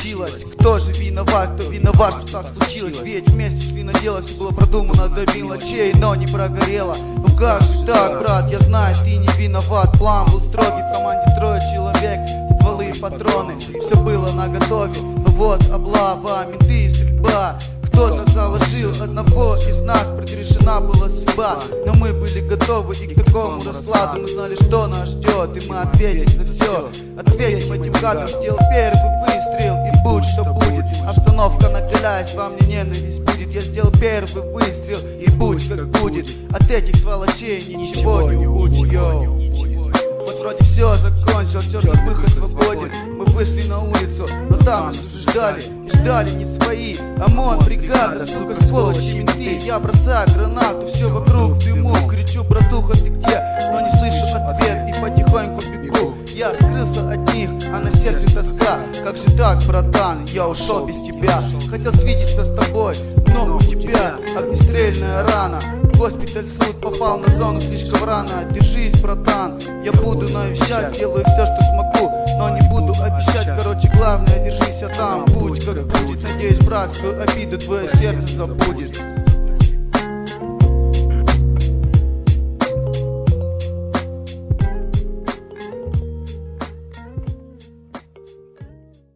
случилось? Кто же виноват, кто виноват, что так случилось? Ведь вместе шли на дело, все было продумано до мелочей, но не прогорело. Ну как же так, брат, я знаю, ты не виноват. План был строгий, в команде 3 человек, стволы и патроны, все было наготове. Но вот облава, менты и стрельба. Кто-то заложил одного из нас, предрешена была судьба. Но мы были готовы и к такому раскладу. Мы знали, что нас ждет, и мы ответим за все. Ответим этим гадам, сделал первый выстрел, и будь что будет. Обстановка накаляясь, во мне ненависть будет. Я сделал первый выстрел, и будь как будет. От этих сволочей ничего не учу. Вот вроде все закончилось, все же выход свободен. Мы вышли на улицу, но там нас уже ждали. И ждали не свои, ОМОН, бригада, сука, сволочи, менты. Я бросаю гранату, все вокруг дыму. Кричу: братуха, ты где? Но не слышу ответ и потихоньку бегу. Я скрылся от них, а на сердце тоска. Как же так, братан, я ушел без тебя. Хотел свидеться с тобой, но у тебя огнестрельная рана. Госпиталь, суд, попал на зону слишком рано. Держись, братан, я буду навещать. Делаю все, что смогу, но не буду обещать. Короче, главное, держись, а там будь как будет. Надеюсь, брат, свою обиду твое сердце забудет.